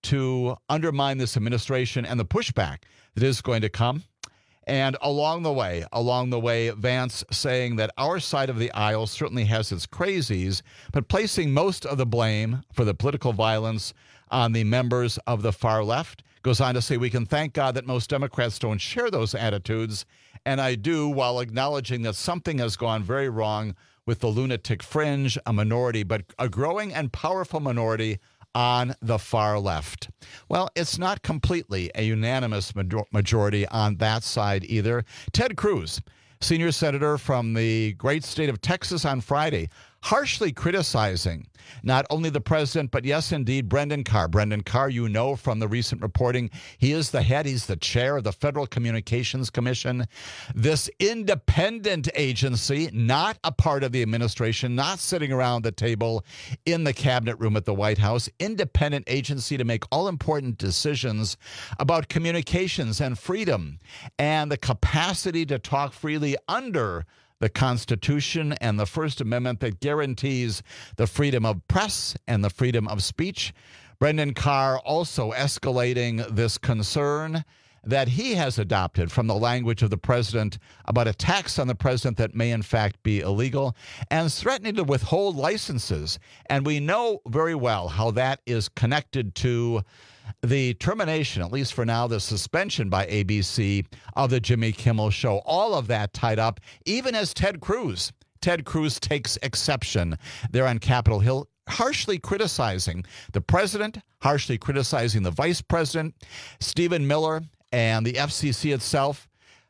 to undermine this administration and the pushback that is going to come. And along the way, along the way, Vance saying that our side of the aisle certainly has its crazies, but placing most of the blame for the political violence on the members of the far left. Goes on to say, we can thank God that most Democrats don't share those attitudes. And I do, while acknowledging that something has gone very wrong with the lunatic fringe, a minority, but a growing and powerful minority on the far left. Well, it's not completely a unanimous majority on that side either. Ted Cruz, senior senator from the great state of Texas, on Friday, harshly criticizing not only the president, but yes, indeed, Brendan Carr. Brendan Carr, you know from the recent reporting, he is the head, he's the chair of the Federal Communications Commission, this independent agency, not a part of the administration, not sitting around the table in the cabinet room at the White House, independent agency to make all important decisions about communications and freedom and the capacity to talk freely under the Constitution and the First Amendment that guarantees the freedom of press and the freedom of speech. Brendan Carr also escalating this concern that he has adopted from the language of the president about attacks on the president that may in fact be illegal, and threatening to withhold licenses. And we know very well how that is connected to the termination, at least for now, the suspension by A B C of the Jimmy Kimmel Show. All of that tied up, even as Ted Cruz. Ted Cruz takes exception there on Capitol Hill, harshly criticizing the president, harshly criticizing the vice president, Stephen Miller, and the F C C itself,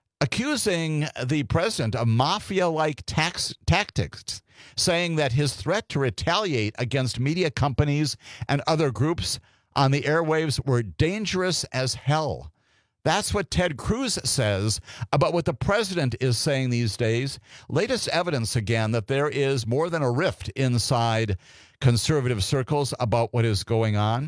accusing the president of mafia-like tax tactics, saying that his threat to retaliate against media companies and other groups on the airwaves were dangerous as hell. That's what Ted Cruz says about what the president is saying these days. Latest evidence, again, that there is more than a rift inside conservative circles about what is going on.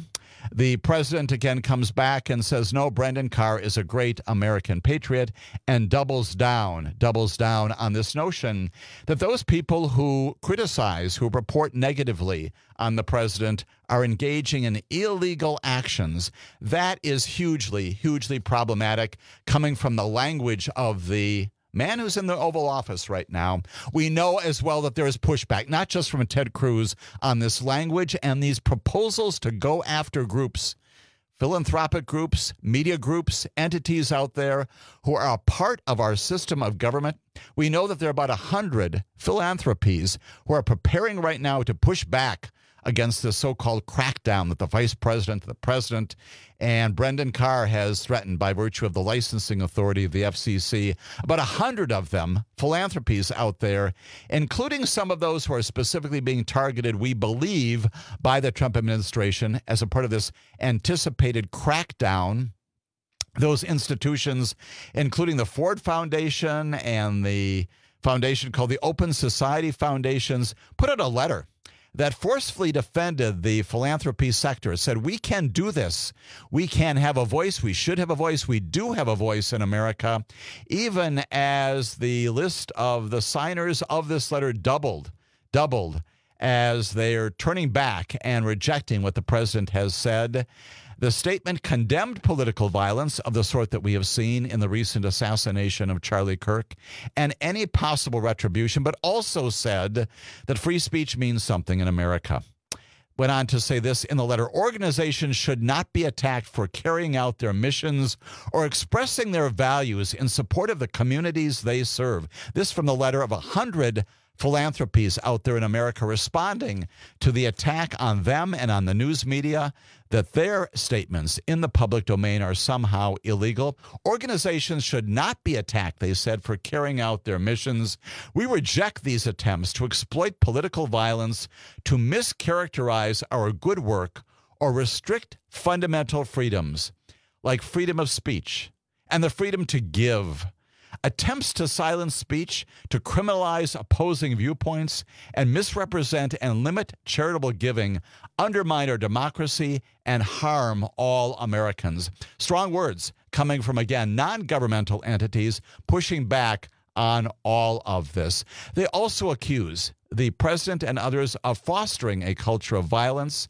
The president again comes back and says, no, Brendan Carr is a great American patriot, and doubles down, doubles down on this notion that those people who criticize, who report negatively on the president are engaging in illegal actions. That is hugely, hugely problematic coming from the language of the man who's in the Oval Office right now. We know as well that there is pushback, not just from Ted Cruz, on this language and these proposals to go after groups, philanthropic groups, media groups, entities out there who are a part of our system of government. We know that there are about one hundred philanthropies who are preparing right now to push back against the so-called crackdown that the vice president, the president, and Brendan Carr has threatened by virtue of the licensing authority of the F C C. About a hundred of them, philanthropies out there, including some of those who are specifically being targeted, we believe, by the Trump administration as a part of this anticipated crackdown. Those institutions, including the Ford Foundation and the foundation called the Open Society Foundations, put out a letter that forcefully defended the philanthropy sector, said we can do this. We can have a voice. We should have a voice. We do have a voice in America, even as the list of the signers of this letter doubled, doubled as they're turning back and rejecting what the president has said. The statement condemned political violence of the sort that we have seen in the recent assassination of Charlie Kirk and any possible retribution, but also said that free speech means something in America. Went on to say this in the letter: organizations should not be attacked for carrying out their missions or expressing their values in support of the communities they serve. This from the letter of a hundred philanthropies out there in America responding to the attack on them and on the news media that their statements in the public domain are somehow illegal. Organizations should not be attacked, they said, for carrying out their missions. We reject these attempts to exploit political violence to mischaracterize our good work or restrict fundamental freedoms like freedom of speech and the freedom to give. Attempts to silence speech, to criminalize opposing viewpoints, and misrepresent and limit charitable giving undermine our democracy and harm all Americans. Strong words coming from, again, non-governmental entities pushing back on all of this. They also accuse the president and others of fostering a culture of violence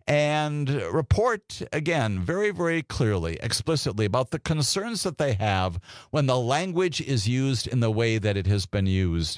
and report, again, very, very clearly, explicitly about the concerns that they have when the language is used in the way that it has been used.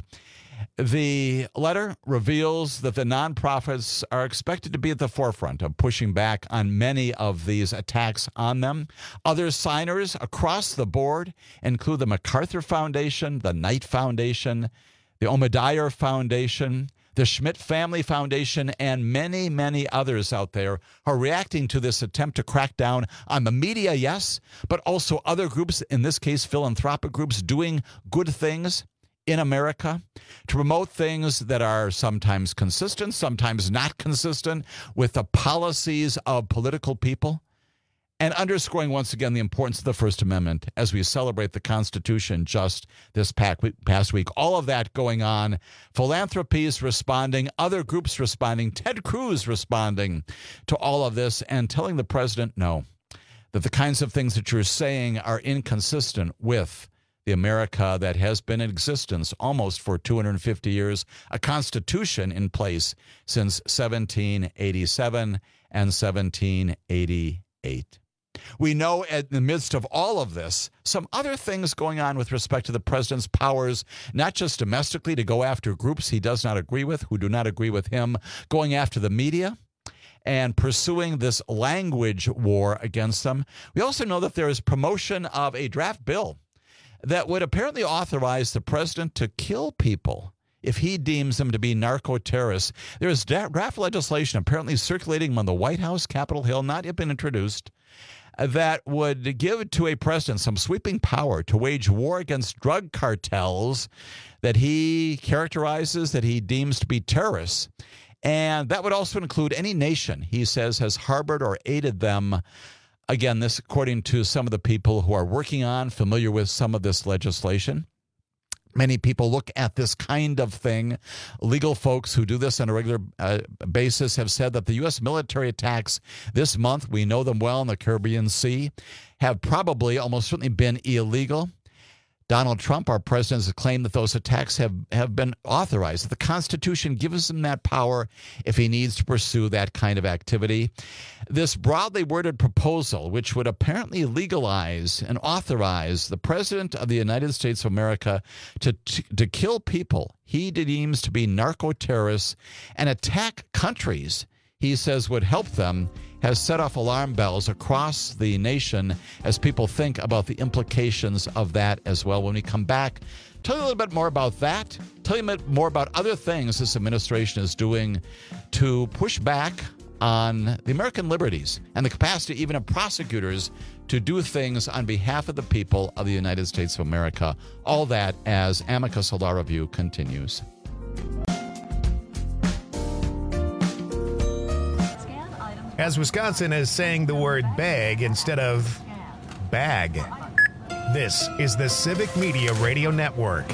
The letter reveals that the nonprofits are expected to be at the forefront of pushing back on many of these attacks on them. Other signers across the board include the MacArthur Foundation, the Knight Foundation, the Omidyar Foundation, the Schmidt Family Foundation, and many, many others out there are reacting to this attempt to crack down on the media, yes, but also other groups, in this case philanthropic groups, doing good things in America to promote things that are sometimes consistent, sometimes not consistent with the policies of political people, and underscoring once again the importance of the First Amendment as we celebrate the Constitution just this past week. All of that going on. Philanthropies responding, other groups responding, Ted Cruz responding to all of this and telling the president no, that the kinds of things that you're saying are inconsistent with the America that has been in existence almost for two hundred fifty years, a constitution in place since seventeen eighty-seven and seventeen eighty-eight. We know in the midst of all of this, some other things going on with respect to the president's powers, not just domestically to go after groups he does not agree with, who do not agree with him, going after the media and pursuing this language war against them. We also know that there is promotion of a draft bill that would apparently authorize the president to kill people if he deems them to be narco-terrorists. There is draft legislation apparently circulating on the White House, Capitol Hill, not yet been introduced, that would give to a president some sweeping power to wage war against drug cartels that he characterizes, that he deems to be terrorists. And that would also include any nation he says has harbored or aided them. Again, this according to some of the people who are working on, familiar with some of this legislation. many people look at this kind of thing. Legal folks who do this on a regular uh, basis have said that the U S military attacks this month, we know them well in the Caribbean Sea, have probably almost certainly been illegal. Donald Trump, our president, has claimed that those attacks have, have been authorized. The Constitution gives him that power if he needs to pursue that kind of activity. This broadly worded proposal, which would apparently legalize and authorize the president of the United States of America to, to, to kill people he deems to be narco-terrorists and attack countries he says would help them, has set off alarm bells across the nation as people think about the implications of that as well. When we come back, tell you a little bit more about that, tell you a bit more about other things this administration is doing to push back on the American liberties and the capacity even of prosecutors to do things on behalf of the people of the United States of America. All that as Amicus Law Review continues. As Wisconsin is saying the word bag instead of bag. This is the Civic Media Radio Network.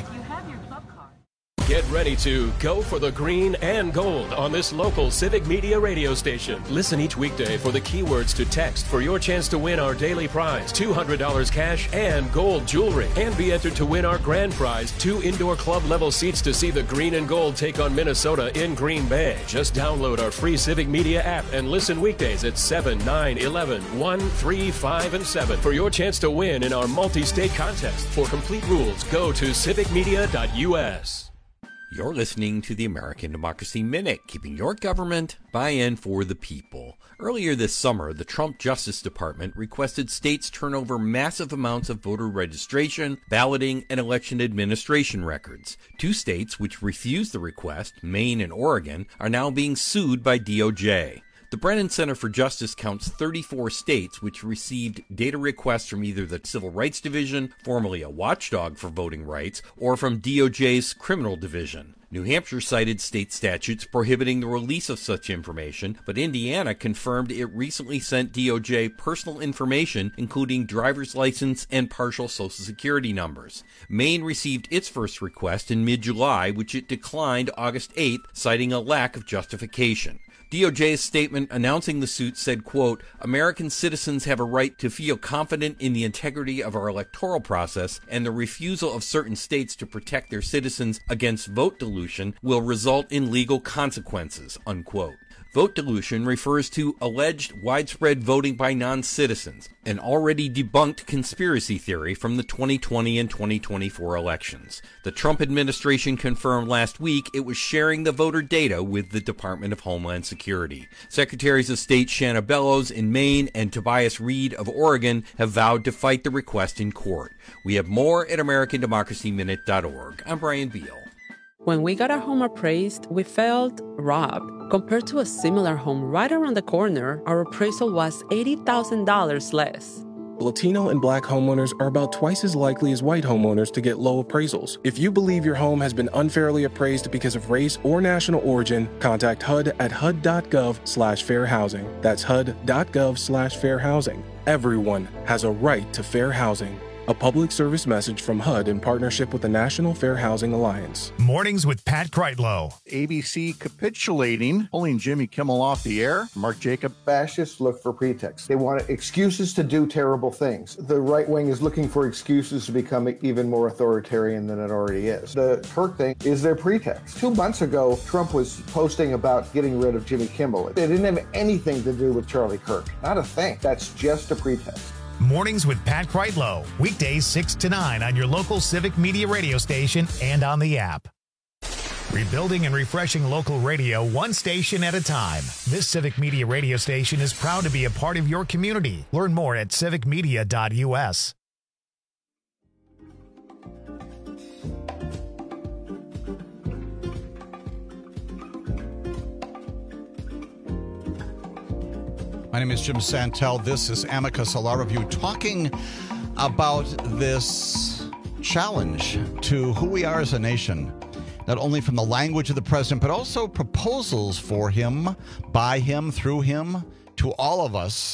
Get ready to go for the green and gold on this local Civic Media radio station. Listen each weekday for the keywords to text for your chance to win our daily prize, two hundred dollars cash and gold jewelry. And be entered to win our grand prize, two indoor club level seats to see the green and gold take on Minnesota in Green Bay. Just download our free Civic Media app and listen weekdays at seven, nine, eleven, one, three, five, and seven for your chance to win in our multi-state contest. For complete rules, go to civic media dot U S. You're listening to the American Democracy Minute, keeping your government buy-in for the people. Earlier this summer, the Trump Justice Department requested states turn over massive amounts of voter registration, balloting, and election administration records. Two states which refused the request, Maine and Oregon, are now being sued by D O J. The Brennan Center for Justice counts thirty-four states which received data requests from either the Civil Rights Division, formerly a watchdog for voting rights, or from D O J's Criminal Division. New Hampshire cited state statutes prohibiting the release of such information, but Indiana confirmed it recently sent D O J personal information, including driver's license and partial Social Security numbers. Maine received its first request in mid-July, which it declined August eighth, citing a lack of justification. D O J's statement announcing the suit said, quote, American citizens have a right to feel confident in the integrity of our electoral process, and the refusal of certain states to protect their citizens against vote dilution will result in legal consequences, unquote. Vote dilution refers to alleged widespread voting by non-citizens, an already debunked conspiracy theory from the twenty twenty and twenty twenty-four elections. The Trump administration confirmed last week it was sharing the voter data with the Department of Homeland Security. Secretaries of State Shanna Bellows in Maine and Tobias Reed of Oregon have vowed to fight the request in court. We have more at american democracy minute dot org. I'm Brian Beal. When we got our home appraised, we felt robbed. Compared to a similar home right around the corner, our appraisal was eighty thousand dollars less. Latino and Black homeowners are about twice as likely as white homeowners to get low appraisals. If you believe your home has been unfairly appraised because of race or national origin, contact H U D at H U D dot gov slash fair housing. That's H U D dot gov slash fair housing. Everyone has a right to fair housing. A public service message from H U D in partnership with the National Fair Housing Alliance. Mornings with Pat Kreitlow. A B C capitulating, pulling Jimmy Kimmel off the air. Mark Jacob. Fascists look for pretexts. They want excuses to do terrible things. The right wing is looking for excuses to become even more authoritarian than it already is. The Kirk thing is their pretext. Two months ago, Trump was posting about getting rid of Jimmy Kimmel. It didn't have anything to do with Charlie Kirk. Not a thing. That's just a pretext. Mornings with Pat Kreitlow. Weekdays six to nine on your local Civic Media radio station and on the app. Rebuilding and refreshing local radio one station at a time. This Civic Media radio station is proud to be a part of your community. Learn more at civic media dot U S. My name is Jim Santel. This is Amicus Law Review, talking about this challenge to who we are as a nation, not only from the language of the president, but also proposals for him, by him, through him, to all of us,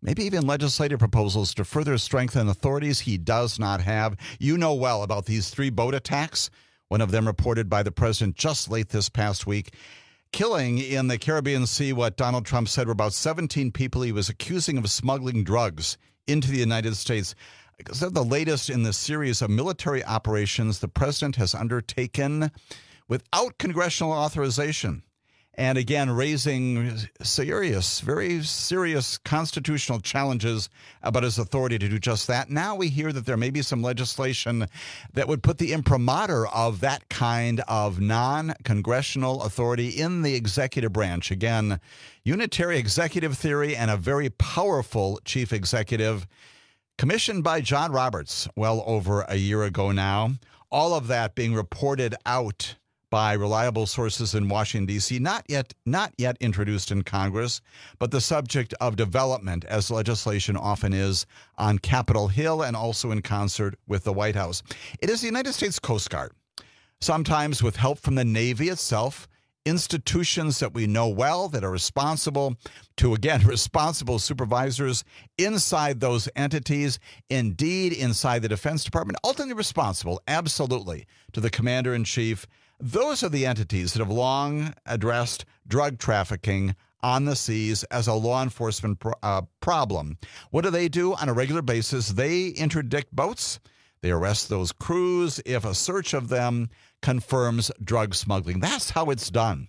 maybe even legislative proposals to further strengthen authorities he does not have. You know well about these three boat attacks, one of them reported by the president just late this past week, killing in the Caribbean Sea what Donald Trump said were about seventeen people he was accusing of smuggling drugs into the United States. They're the latest in the series of military operations the president has undertaken without congressional authorization. And again, raising serious, very serious constitutional challenges about his authority to do just that. Now we hear that there may be some legislation that would put the imprimatur of that kind of non-congressional authority in the executive branch. Again, unitary executive theory and a very powerful chief executive commissioned by John Roberts well over a year ago now. All of that being reported out by reliable sources in Washington, D C, not yet not yet introduced in Congress, but the subject of development, as legislation often is, on Capitol Hill and also in concert with the White House. It is the United States Coast Guard, sometimes with help from the Navy itself, institutions that we know well that are responsible to, again, responsible supervisors inside those entities, indeed inside the Defense Department, ultimately responsible, absolutely, to the Commander-in-Chief. Those are the entities that have long addressed drug trafficking on the seas as a law enforcement pro- uh, problem. What do they do on a regular basis? They interdict boats. They arrest those crews if a search of them confirms drug smuggling. That's how it's done.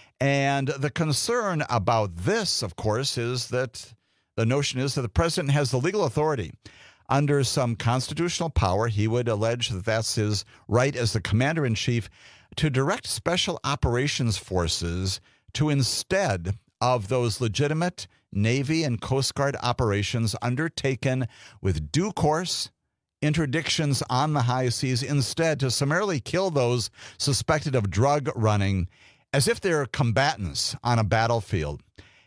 And the concern about this, of course, is that the notion is that the president has the legal authority. Under some constitutional power, he would allege that that's his right as the commander-in-chief to direct special operations forces to, instead of those legitimate Navy and Coast Guard operations undertaken with due course, interdictions on the high seas, instead to summarily kill those suspected of drug running as if they're combatants on a battlefield.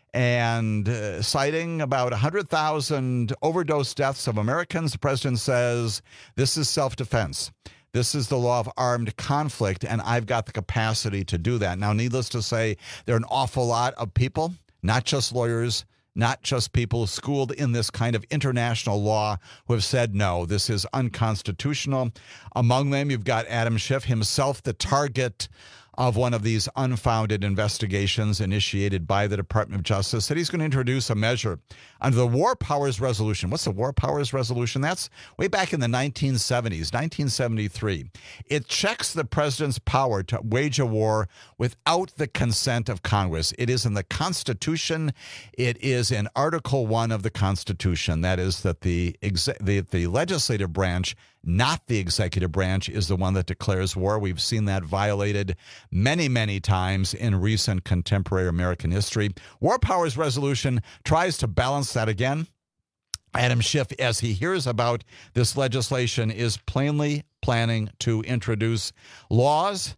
And uh, citing about one hundred thousand overdose deaths of Americans, the president says this is self-defense. This is the law of armed conflict, and I've got the capacity to do that. Now, needless to say, there are an awful lot of people, not just lawyers, not just people schooled in this kind of international law, who have said, no, this is unconstitutional. Among them, you've got Adam Schiff, himself the target of one of these unfounded investigations initiated by the Department of Justice, said he's going to introduce a measure under the War Powers Resolution. What's the War Powers Resolution? That's way back in the nineteen seventies, nineteen seventy-three. It checks the president's power to wage a war without the consent of Congress. It is in the Constitution. It is in Article one of the Constitution. That is that the, exe- the, the legislative branch, not the executive branch, is the one that declares war. We've seen that violated many, many times in recent contemporary American history. War Powers Resolution tries to balance that again. Adam Schiff, as he hears about this legislation, is plainly planning to introduce laws,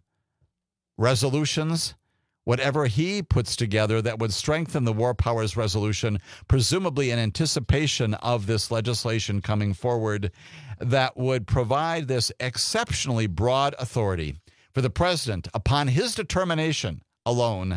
resolutions, whatever he puts together that would strengthen the War Powers Resolution, presumably in anticipation of this legislation coming forward, that would provide this exceptionally broad authority for the president, upon his determination alone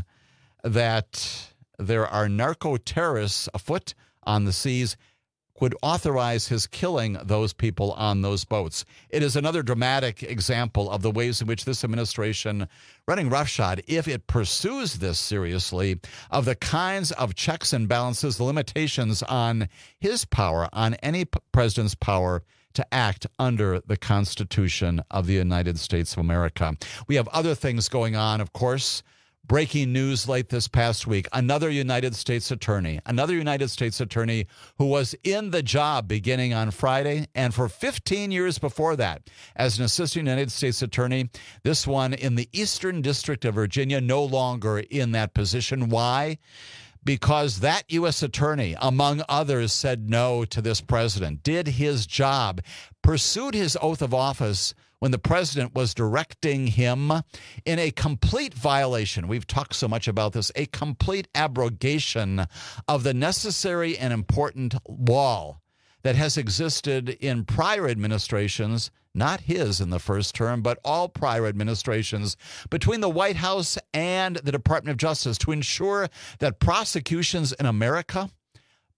that there are narco-terrorists afoot on the seas, would authorize his killing those people on those boats. It is another dramatic example of the ways in which this administration, running roughshod, if it pursues this seriously, of the kinds of checks and balances, the limitations on his power, on any p- president's power to act under the Constitution of the United States of America. We have other things going on, of course. Breaking news late this past week, another United States attorney, another United States attorney who was in the job beginning on Friday and for fifteen years before that as an assistant United States attorney, this one in the Eastern District of Virginia, no longer in that position. Why? Because that U S attorney, among others, said no to this president, did his job, pursued his oath of office when the president was directing him in a complete violation. We've talked so much about this, a complete abrogation of the necessary and important law that has existed in prior administrations, not his in the first term, but all prior administrations, between the White House and the Department of Justice to ensure that prosecutions in America,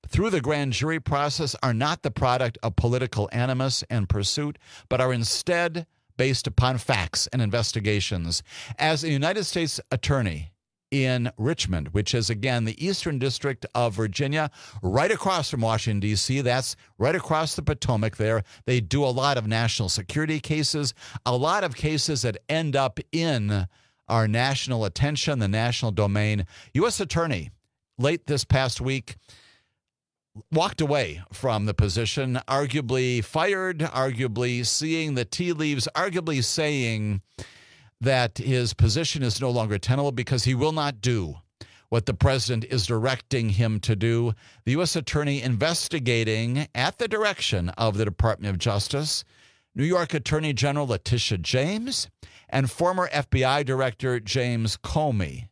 through the grand jury process are not the product of political animus and pursuit, but are instead based upon facts and investigations. As a United States attorney in Richmond, which is, again, the Eastern District of Virginia, right across from Washington, D C. That's right across the Potomac there. They do a lot of national security cases, a lot of cases that end up in our national attention, the national domain. U S Attorney, late this past week, walked away from the position, arguably fired, arguably seeing the tea leaves, arguably saying that his position is no longer tenable because he will not do what the president is directing him to do. The U S Attorney investigating at the direction of the Department of Justice, New York Attorney General Letitia James, and former F B I Director James Comey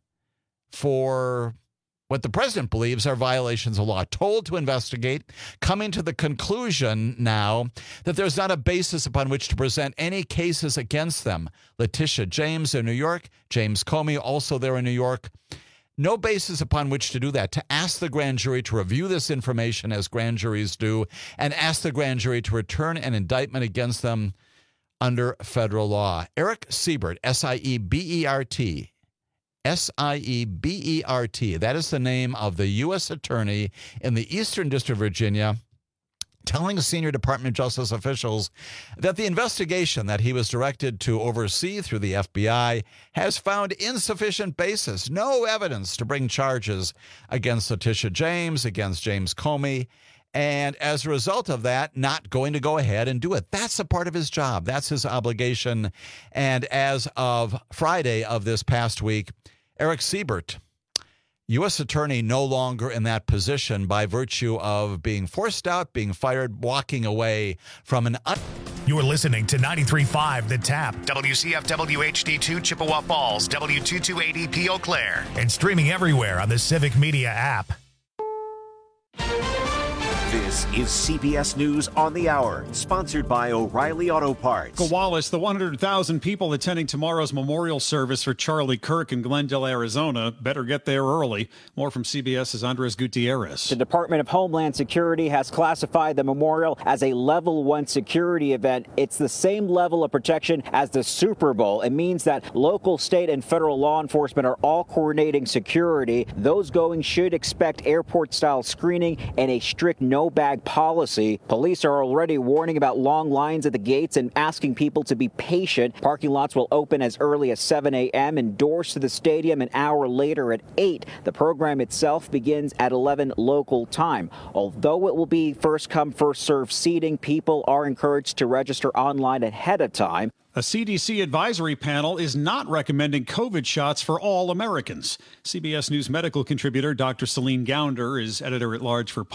for what the president believes are violations of law, told to investigate, coming to the conclusion now that there's not a basis upon which to present any cases against them. Letitia James in New York, James Comey also there in New York. No basis upon which to do that, to ask the grand jury to review this information as grand juries do, and ask the grand jury to return an indictment against them under federal law. Eric Siebert, S I E B E R T, S I E B E R T. That is the name of the U S attorney in the Eastern District of Virginia, telling senior Department of Justice officials that the investigation that he was directed to oversee through the F B I has found insufficient basis, no evidence to bring charges against Letitia James, against James Comey, and as a result of that, not going to go ahead and do it. That's a part of his job. That's his obligation. And as of Friday of this past week, Eric Siebert, U S attorney, no longer in that position by virtue of being forced out, being fired, walking away from an... Un- You're listening to ninety-three point five The Tap, W C F W H D two Chippewa Falls, W two two eight E P Eau Claire, and streaming everywhere on the Civic Media app. This is C B S News on the Hour, sponsored by O'Reilly Auto Parts. Gowanus, the one hundred thousand people attending tomorrow's memorial service for Charlie Kirk in Glendale, Arizona, better get there early. More from CBS's Andres Gutierrez. The Department of Homeland Security has classified the memorial as a level one security event. It's the same level of protection as the Super Bowl. It means that local, state, and federal law enforcement are all coordinating security. Those going should expect airport-style screening and a strict no bag policy. Police are already warning about long lines at the gates and asking people to be patient. Parking lots will open as early as seven a.m. and doors to the stadium an hour later at eight. The program itself begins at eleven local time. Although it will be first come, first served seating, people are encouraged to register online ahead of time. A C D C advisory panel is not recommending COVID shots for all Americans. C B S News medical contributor Doctor Celine Gounder is editor-at-large for